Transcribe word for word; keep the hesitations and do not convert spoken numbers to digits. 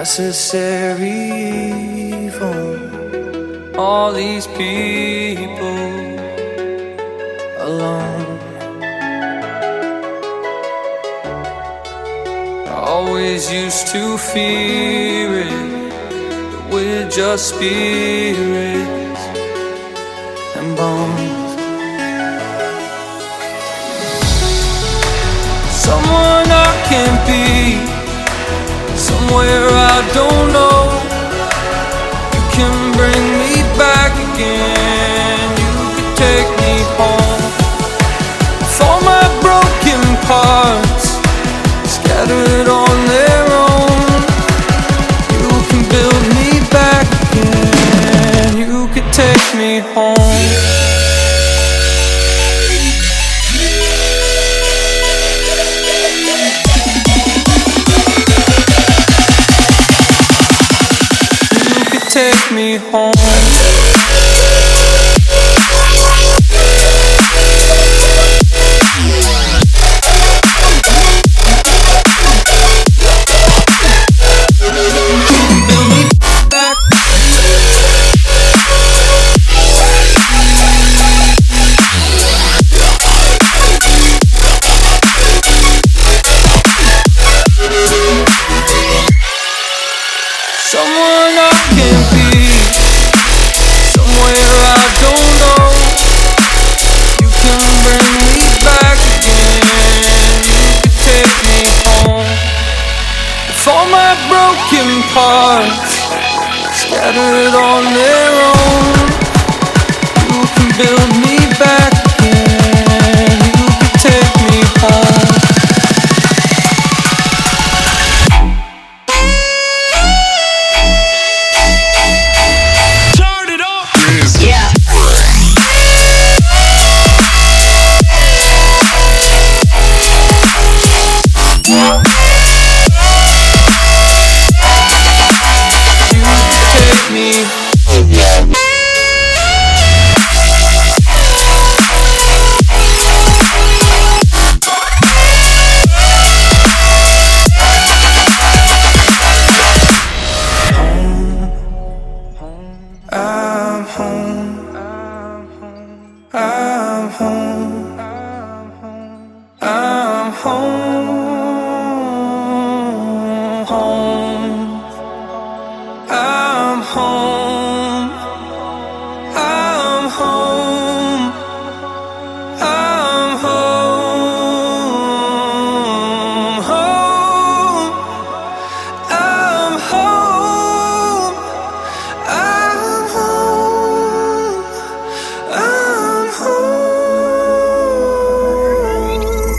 necessary evil. All these people alone. I always used to fear it, that we're just spirits and bones. Someone I can't be, somewhere I don't know. You can bring me back again, you can take me home. With all my broken parts scattered on their own, you can build me back again, you can take me home. Take me home. Someone I can't be, somewhere I don't know. You can bring me back again, you can take me home. With all my broken parts scattered on their own, you can build me back